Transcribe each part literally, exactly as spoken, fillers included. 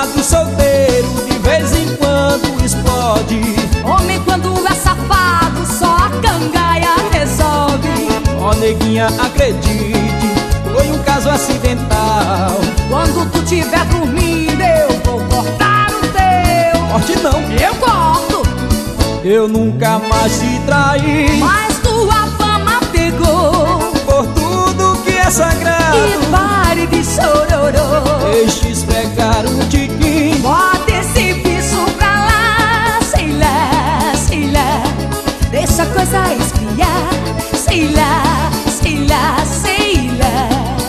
casado, solteiro, de vez em quando explode. Homem quando é safado, só a cangaia resolve. Ó neguinha, acredite, foi um caso acidental. Quando tu tiver dormindo, eu vou cortar o teu. Corte não, Eu corto. eu nunca mais te traí. Mas tua fama pegou Por tudo que é sagrado, e pare de chororô. deixes pegar um tiquinho. Bota esse bicho pra lá, sei lá, sei lá. Deixa a coisa esfriar, sei lá, sei lá, sei lá.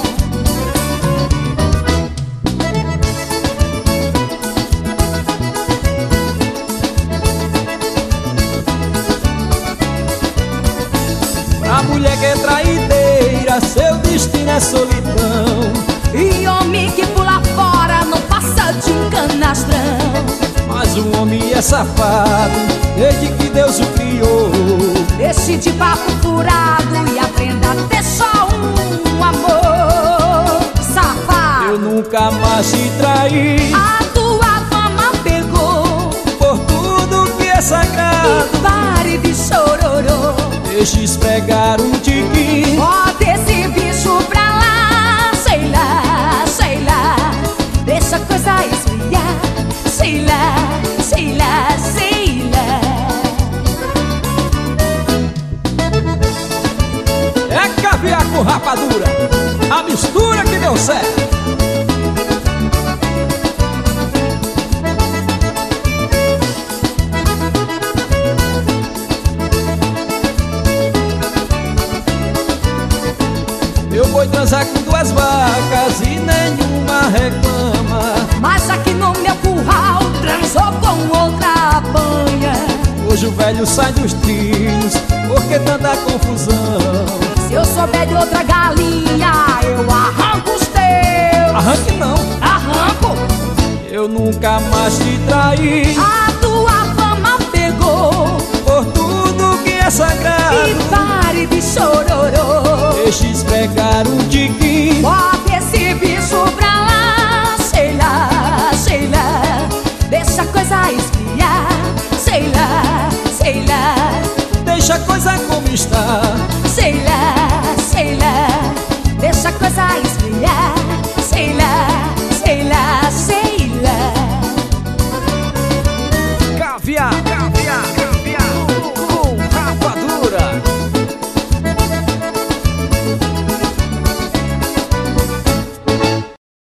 Pra mulher que é traideira, seu destino é solidão. E homem que pula fora não passa de um canastrão. Mas o homem é safado, desde que Deus o criou. Deixe de papo furado e aprenda a ter só um amor. Safado, Eu nunca mais te traí. a tua fama pegou Por tudo que é sagrado, e pare de chororô. deixes pegar um tiquinho. Bota esse bicho pra lá, sei lá, sei lá. Deixa a coisa esfriar, sei lá, sei lá, sei lá. É caviar com rapadura, a mistura que deu certo. Eu vou transar com duas vacas e nenhuma reclama. Mas aqui no meu curral transou com outra apanha. Hoje o velho sai dos trilhos, por que tanta confusão? Se eu souber de outra galinha, eu arranco os teus. Arranque não, Arranco. eu nunca mais te traí. A tua fama pegou Por tudo que é sagrado, e pare de chororô. deixes pegar um tiquinho. Bota esse bicho pra lá, sei lá, sei lá. Deixa a coisa esfriar, sei lá, sei lá. Deixa a coisa como está. Sei lá, sei lá. Deixa a coisa esfriar, sei lá, sei lá, sei lá. Caviar, caviar, caviar.